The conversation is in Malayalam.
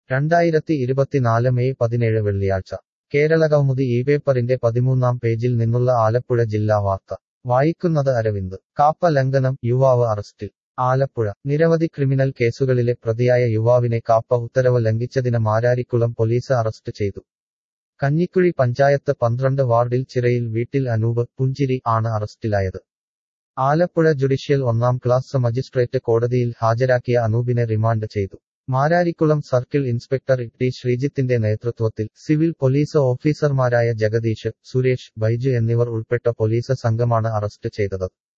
2024 മെയ് 17 വെള്ളിയാഴ്ച കേരളകൗമുദി പേപ്പറിന്റെ 13-ാം പേജിൽ നിന്നുള്ള ആലപ്പുഴ ജില്ലാ വാർത്ത വായിക്കുന്നത് അരവിന്ദ്. കാപ്പ ലംഘനം, യുവാവ് അറസ്റ്റിൽ. ആലപ്പുഴ നിരവധി ക്രിമിനൽ കേസുകളിലെ പ്രതിയായ യുവാവിനെ കാപ്പ ഉത്തരവ് ലംഘിച്ചതിന് മാരാരിക്കുളം പോലീസ് അറസ്റ്റ് ചെയ്തു. കഞ്ഞിക്കുഴി പഞ്ചായത്ത് 12 വാർഡിൽ ചിറയിൽ വീട്ടിൽ അനൂപ് പുഞ്ചിരി ആണ് അറസ്റ്റിലായത്. ആലപ്പുഴ ജുഡീഷ്യൽ 1-ാം ക്ലാസ് മജിസ്ട്രേറ്റ് കോടതിയിൽ ഹാജരാക്കിയ അനൂപിനെ റിമാൻഡ് ചെയ്തു. മാരാരിക്കുളം സർക്കിൾ ഇൻസ്പെക്ടർ ടി ശ്രീജിത്തിന്റെ നേതൃത്വത്തിൽ സിവിൽ പോലീസ് ഓഫീസർമാരായ ജഗദീഷ്, സുരേഷ്, ബൈജു എന്നിവർ ഉൾപ്പെട്ട പോലീസ് സംഘമാണ് അറസ്റ്റ് ചെയ്തത്.